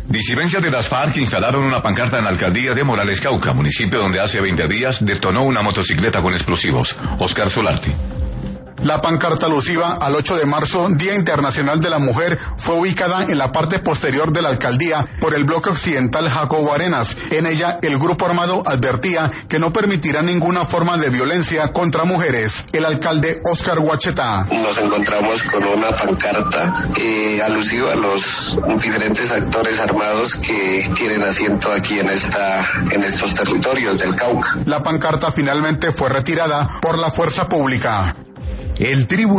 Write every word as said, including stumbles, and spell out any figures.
Disidencias de las FARC instalaron una pancarta en la alcaldía de Morales, Cauca, municipio donde hace veinte días detonó una motocicleta con explosivos. Oscar Solarte. La pancarta alusiva al ocho de marzo, Día Internacional de la Mujer, fue ubicada en la parte posterior de la alcaldía por el bloque occidental Jacobo Arenas. En ella, el grupo armado advertía que no permitirá ninguna forma de violencia contra mujeres. El alcalde Oscar Huacheta. Nos encontramos con una pancarta eh, alusiva a los diferentes actores armados que tienen asiento aquí en esta, en estos territorios del Cauca. La pancarta finalmente fue retirada por la fuerza pública. El tribunal